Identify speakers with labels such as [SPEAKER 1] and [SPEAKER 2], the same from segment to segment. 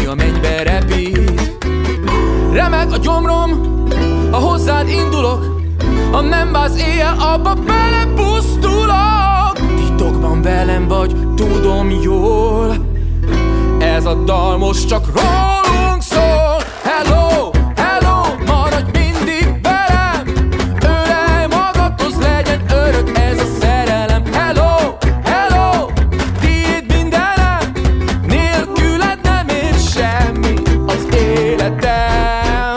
[SPEAKER 1] a mennybe repít. Remeg a gyomrom, ha hozzád indulok, ha nem válsz éjjel, abba belepusztulok. Titokban velem vagy, tudom jól, ez a dal most csak rólunk szól. Hello, hello, maradj mindig velem, ölelj magadhoz, legyen örök ez a szerelem. Hello, hello, tiéd mindenem, nélküled nem ér semmi az életem.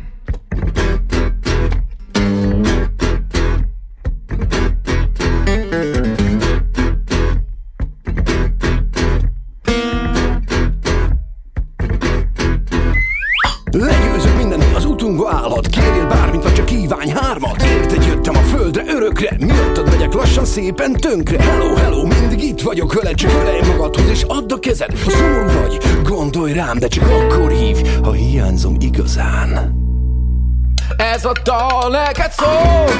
[SPEAKER 2] Legyőzök mindent, az utunkba állhat. Kérjél bármit, vagy csak kívánj hármat. Érted, jöttem a földre örökre, miattad megyek lassan szépen tönkre. Hello, hello, mindig itt vagyok veled, csak ölelj magadhoz és add a kezed. Ha szomorú vagy, gondolj rám, de csak akkor hívj, ha hiányzom igazán.
[SPEAKER 1] Ez a dal neked szól.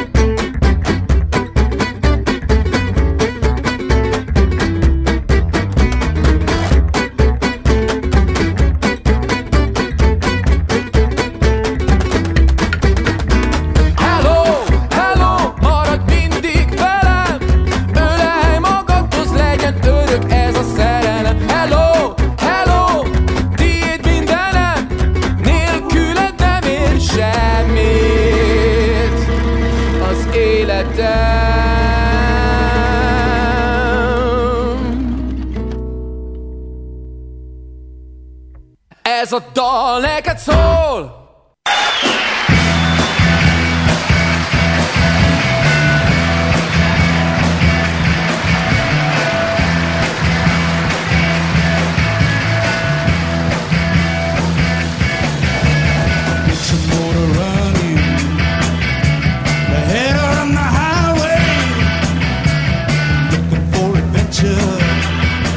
[SPEAKER 1] Ez a dal neked szól.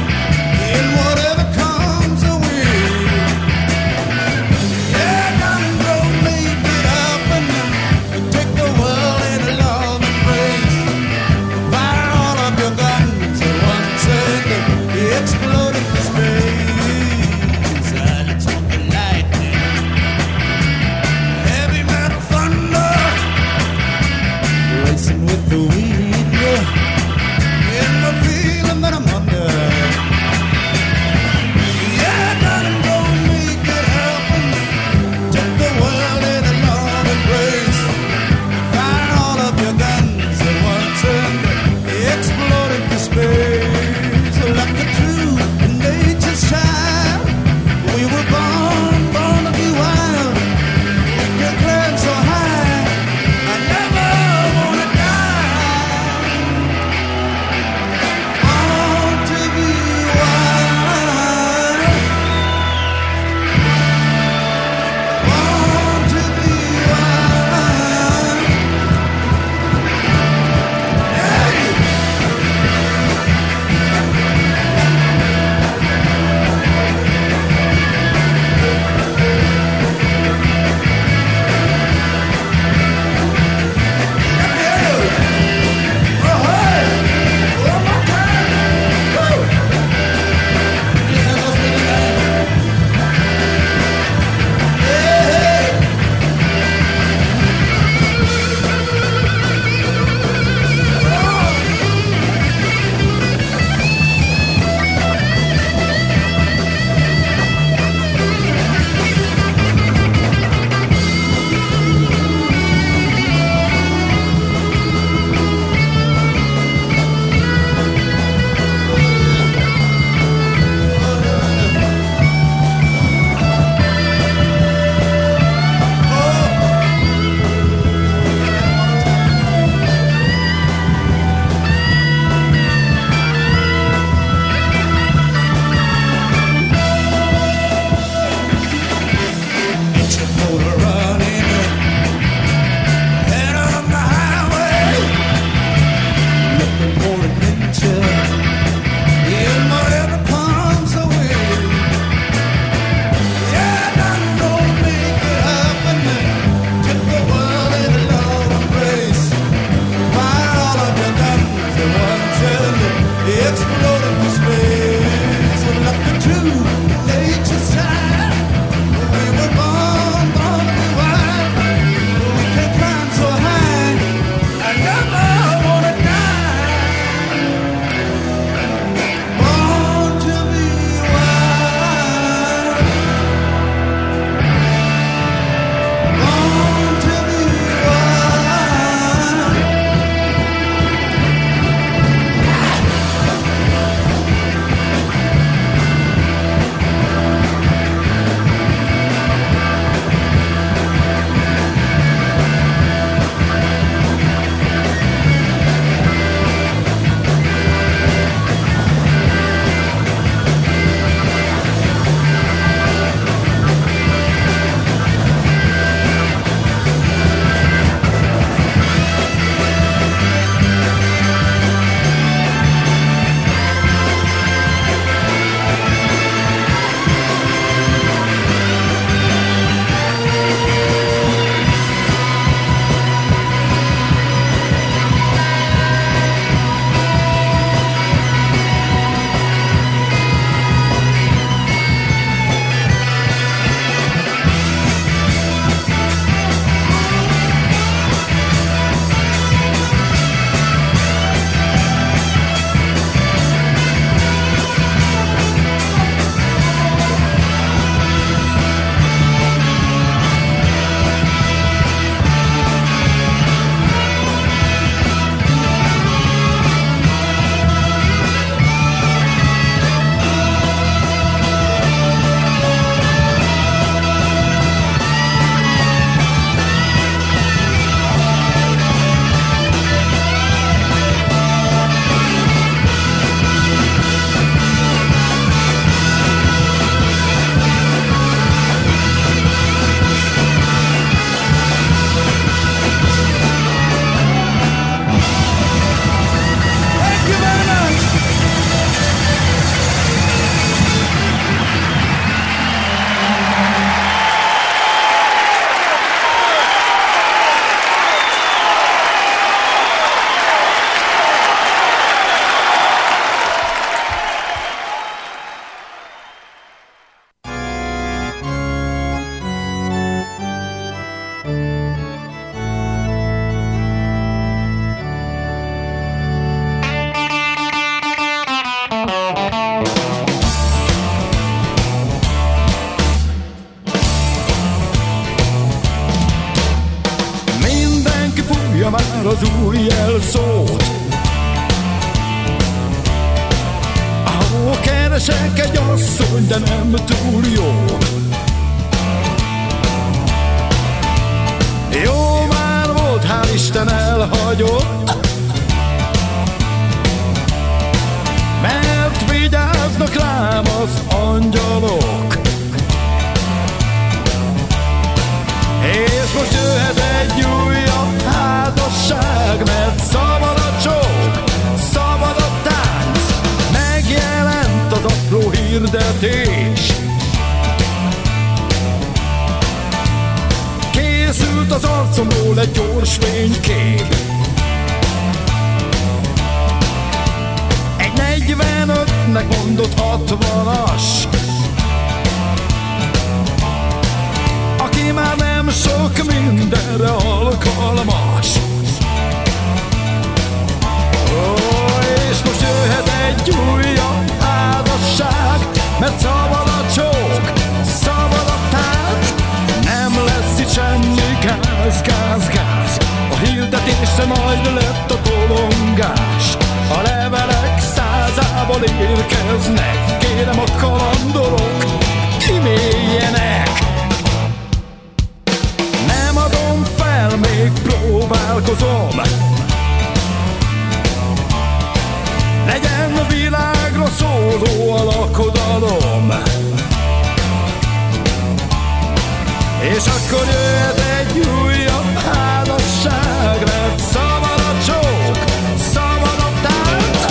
[SPEAKER 3] In whatever comes away, yeah, tudja már az új jelszót. Keresek egy asszony, de nem túl jó. Jó már volt, hál' Isten elhagyott, mert vigyáznak rám az angyalok. És most jöhet egy újabb házasság, mert szabad a csók, szabad a tánc, megjelent az apró hirdetés. Készült az arcomról egy gyors fénykép. Egy 45-nek mondott 60-as, aki már nem sok mindenre alkalmas. És most jöhet egy újabb házasság, mert szabad a csók, szabad a tánc, nem lesz itt semmi gáz, gáz, gáz. A hirdetésre majd lett a tolongás, a levelek százával érkeznek, kérem a kalandorok, kiméljenek. Nem adom fel, még próbálkozom, legyen világra szóló a lakodalom. És akkor jöhet egy újabb házasság, mert szabad a csók, szabad a tánc.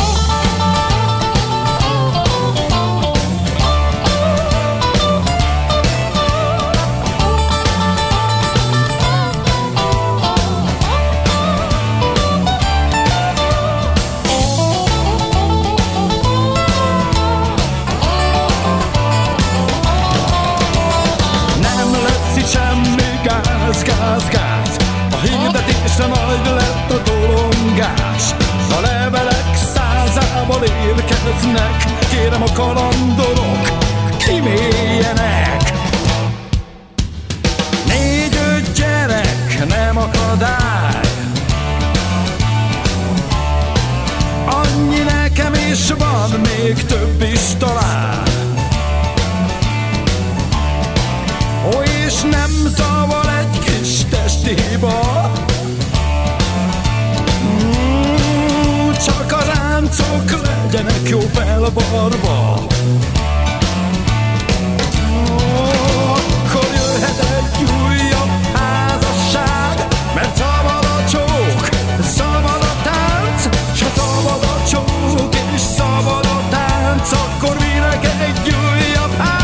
[SPEAKER 3] Gáz, gáz, gáz, a hirdetésre majd lett a tolongás, a levelek százával érkeznek, kérem a kalandorok, kiméljenek. 4-5 gyerek nem akadály, annyi nekem is van, még több is talán. És nem zavar egy kis testi hiba, csak a ráncok legyenek jó felvarva. Akkor jöhet egy újabb házasság, mert szabad a csók, szabad a tánc, s ha szabad a csók és szabad a tánc, akkor minek egy újabb házasság?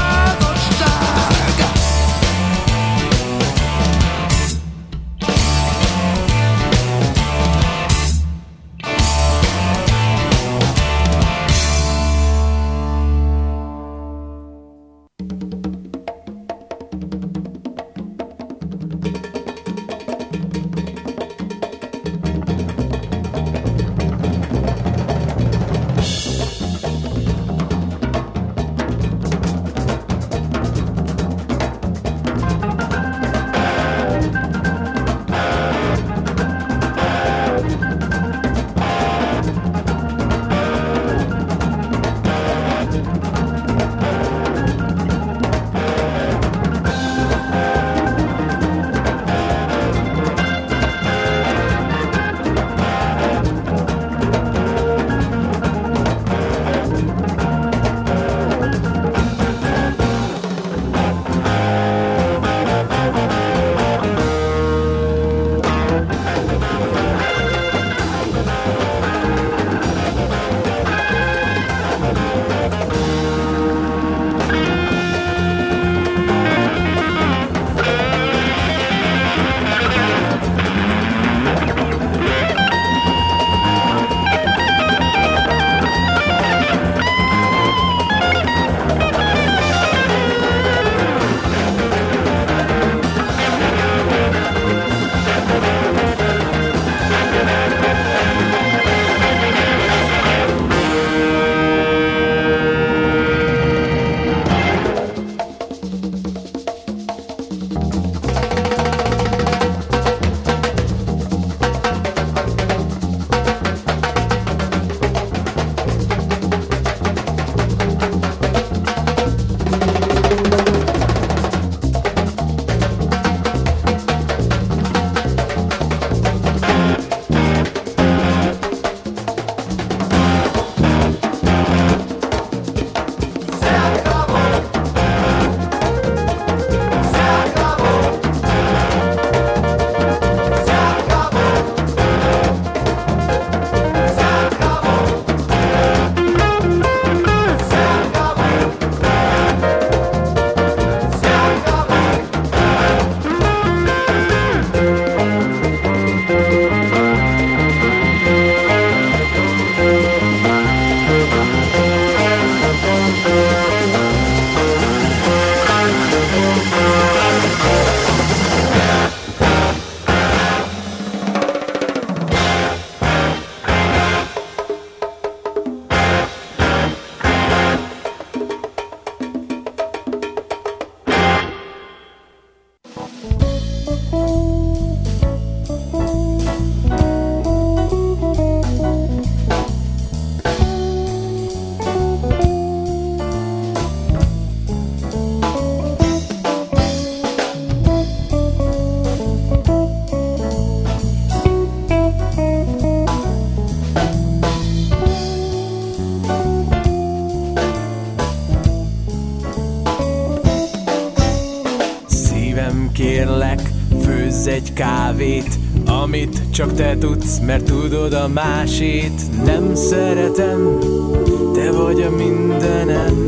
[SPEAKER 1] kérlek, főzz egy kávét, amit csak te tudsz, mert tudod a másét. Nem szeretem, te vagy a mindenem.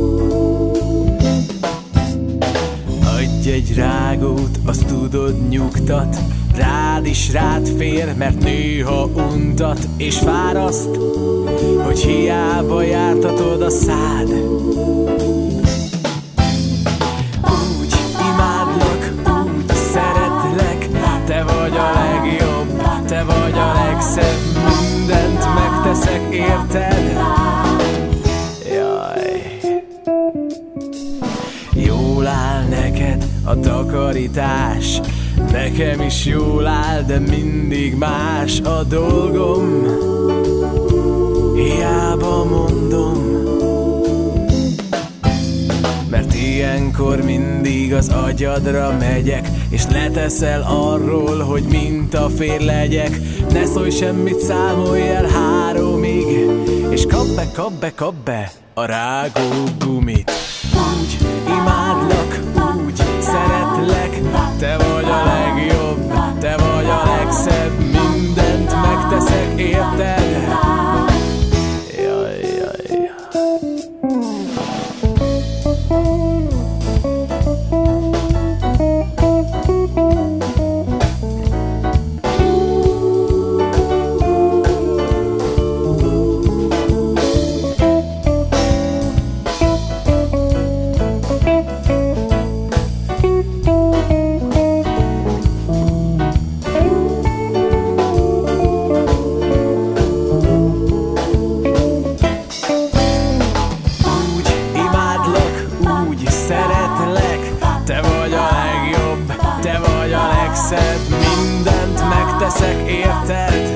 [SPEAKER 1] Adj egy rágót, azt tudod nyugtat, rád is rád fér, mert néha untat és fáraszt, hogy hiába jártatod a szád. Úgy imádlak, úgy szeretlek, te vagy a legjobb, te vagy a legszebb, mindent megteszek érted. Jaj. Jól áll neked a takarítás, nekem is jól áll, de mindig más a dolgom. Hiába mondom, mert ilyenkor mindig az agyadra megyek, és leteszel arról, hogy mintafér legyek. Ne szólj semmit, számolj el 3-ig, és kap be a rágógumit. Úgy imádlak, úgy szeretlek, te vagy a legjobb, te vagy a legszebb, mindent megteszek érted. Jaj, jaj. Mindent megteszek érted.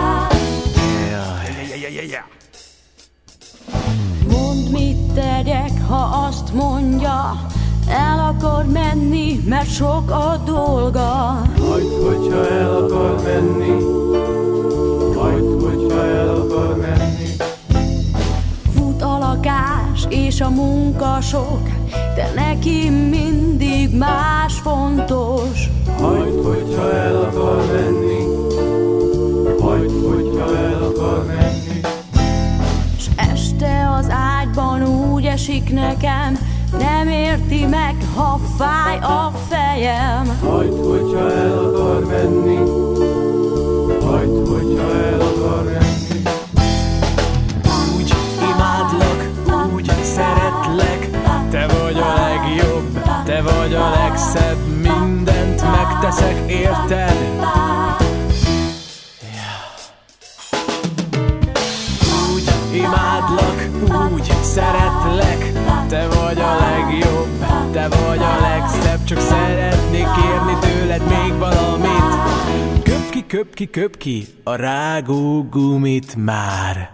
[SPEAKER 4] Mondd, mit tegyek, ha azt mondja, el akar menni, mert sok a dolga.
[SPEAKER 1] Hagyd, hogyha el akar menni, hagyd, hogyha el akar menni.
[SPEAKER 4] Fut a lakás és a munka sok, de neki mindig más fontos.
[SPEAKER 1] Hagyd, hogyha el akar menni, hagyd, hogyha el akar menni.
[SPEAKER 4] S este az ágyban úgy esik nekem, nem érti meg, ha fáj a fejem.
[SPEAKER 1] Hagyd, hogyha el akar menni, hagyd, hogyha el akar menni. Úgy imádlak, úgy szeretlek, te vagy a legjobb, te vagy a legszebb, mindent megteszek érted. Úgy imádlak, úgy szeretlek, te vagy a legjobb, te vagy a legszebb, csak szeretnék kérni tőled még valamit. Köp ki a rágógumit már.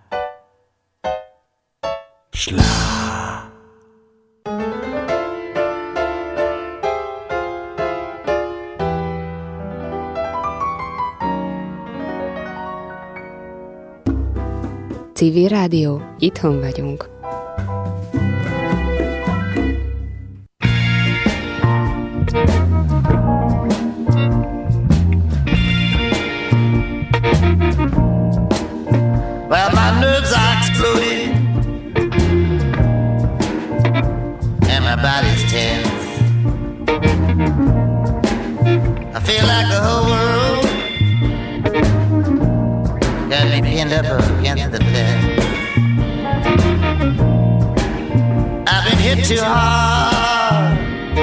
[SPEAKER 1] Slá.
[SPEAKER 5] Civil Rádió, itthon vagyunk.
[SPEAKER 6] Well, my nerves are exploding and my body's tense. I feel like the whole world got me pinned up against the fence. I've been hit too hard,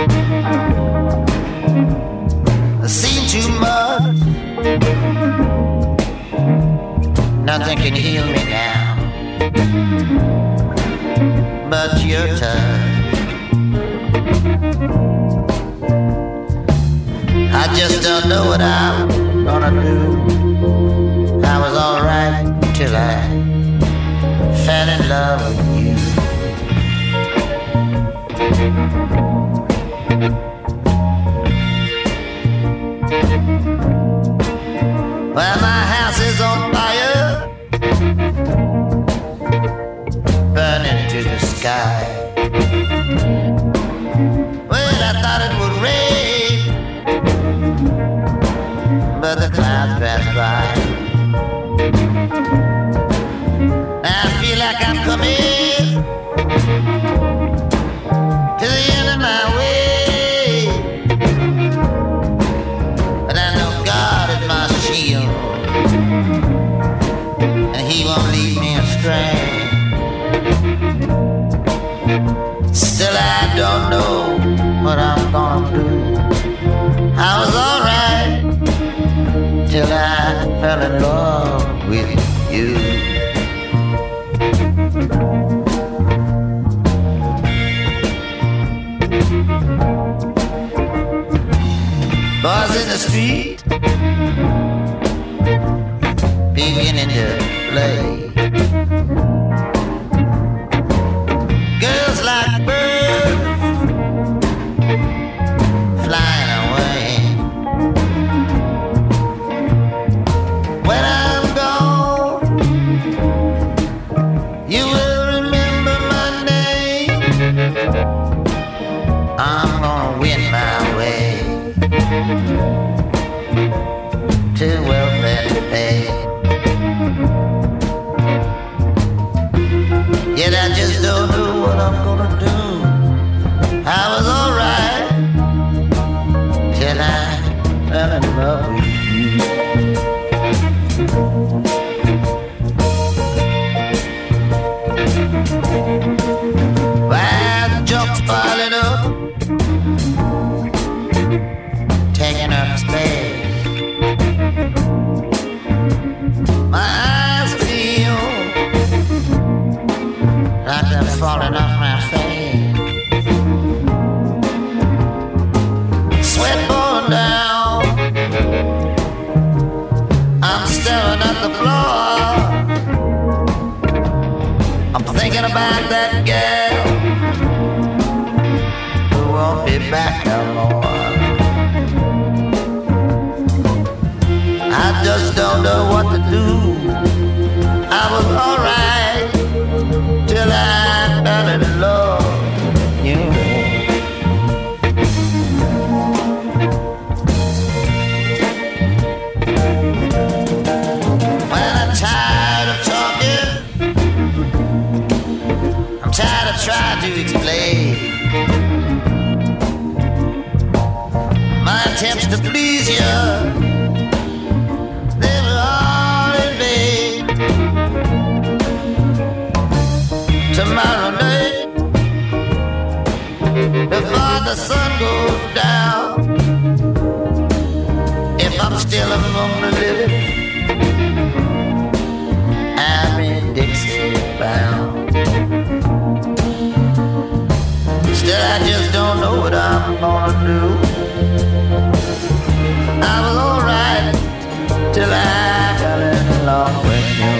[SPEAKER 6] I've seen too much. Nothing can heal me now but your touch. I just don't know what I'm gonna do. I was alright till I fell in love with you. Well, my house is on fire, burning to the sky. Well, I thought it would rain, in the street beginning to play. Girls like birds flying away. When I'm gone, you will remember my name. I'm gonna win my way to welfare pay. Yet I just don't know what I'm gonna do. I was alright till I fell in love with you. While the junk's piling up, taking up space, my eyes feel like they're falling off my face. Sweat pouring down, I'm staring at the floor. I'm thinking about that girl who won't be back no more. I just don't know what to do. I was alright till I fell in love with you. Well, I'm tired of talking, I'm tired of trying to explain my attempts to please you. They were all in vain. Tomorrow night, before the sun goes down, if I'm still among the living, I'm in Dixie bound. Still, I just don't know what I'm gonna do. I was alright till I fell in love with you.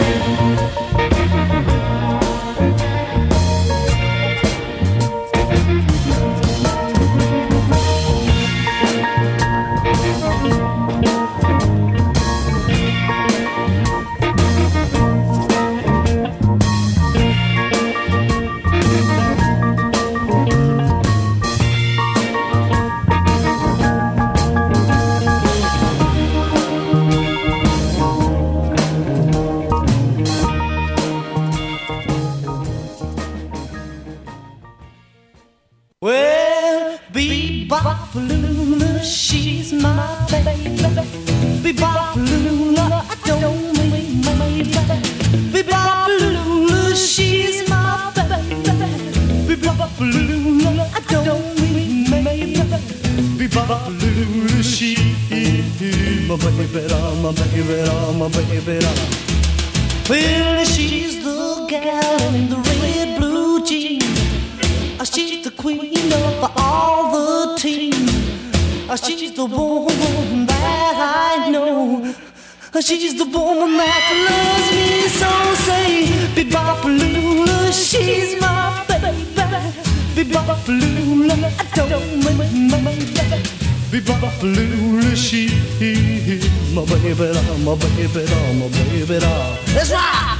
[SPEAKER 3] Well, Bebop-a-lula, she's my baby. Bebop-a-lula, I don't mean maybe. Bebop-a-lula, she's my baby. Bebop-a-lula, I don't mean maybe. Bebop-a-lula, she's my baby, my baby, my baby. Well, she's the gal in the red blue jeans. She's the queen of all the team. She's the woman that I know. She's the woman that loves me so. Say, Bebop-a-lula, she's my baby. Bebop-a-lula, I don't mean my baby. Bebop-a-lula, she's my baby, my baby, my baby. Let's rock!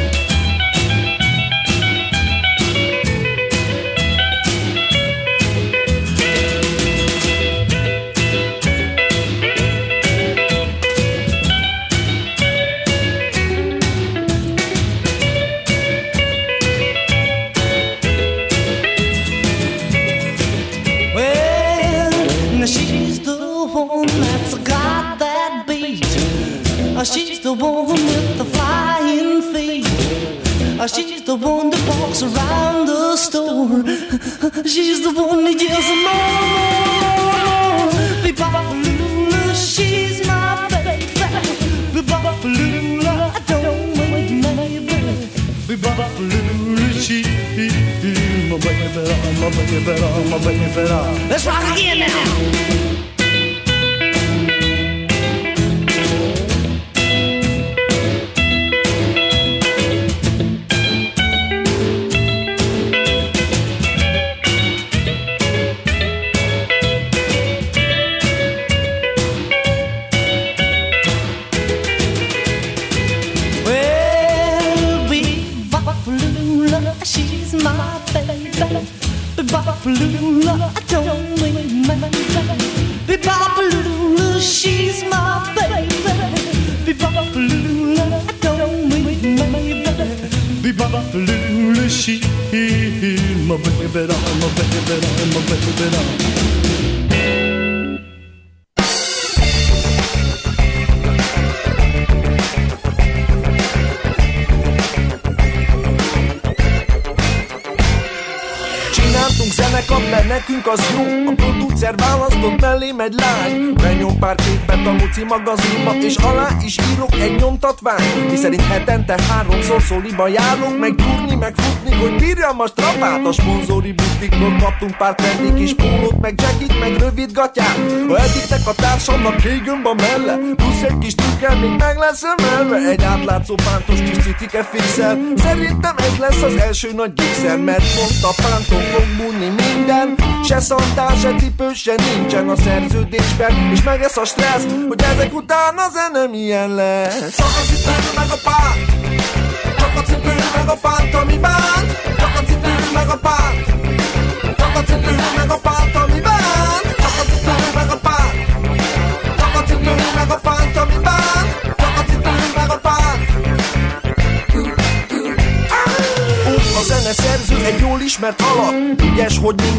[SPEAKER 3] She's the one with the flying feet. She's the one that walks around the store. She's the one that yells more. Bebop-a-lula, she's my baby. Bebop-a-lula, I don't mean maybe. Bebop-a-lula, she's my baby, my baby, my baby. Let's rock again now. don't mean my Bebop-a-lula, she's my baby. Bebop-a-lula, I don't mean my baby. Bebop-a-lula, she's my baby, my baby, my baby.
[SPEAKER 7] Csináltunk zenekart, mert nekünk az jó. A producer választott mellém egy lány. Benyom pár képet a Luci magazinba, és alá is írok egy nyomtatványt, miszerint hetente 3-szor Szóliba járunk, meg gyúrni, meg futni, hogy bírjam a strapát. A szponzori butikból kaptunk pár trendi kis pólót, meg jackit, meg rövid gatyát. Ha eddigtek a társamnak kégömb a melle, plusz egy kis tükkel még meg lesz emelve. Egy átlátszó pántos kis cicike fixel. Szerintem ez lesz az első nagy gigszer, mert pont a pánton fog bújni minden. Se szantál, se cipő, se nincsen a szerződésben. És meg ez a stressz, hogy ezek után a zene milyen lesz. Csak a cipő meg a pánt, csak a cipő meg a pánt, ami bánt. Csak a cipő meg a pánt, csak a cipő meg a pánt, ami bánt. Csak a cipő meg a pánt, csak a cipő meg a pánt, ami bánt. Csak a cipő meg a pánt. A zeneszerző egy jól ismert alap, ügyes, hogy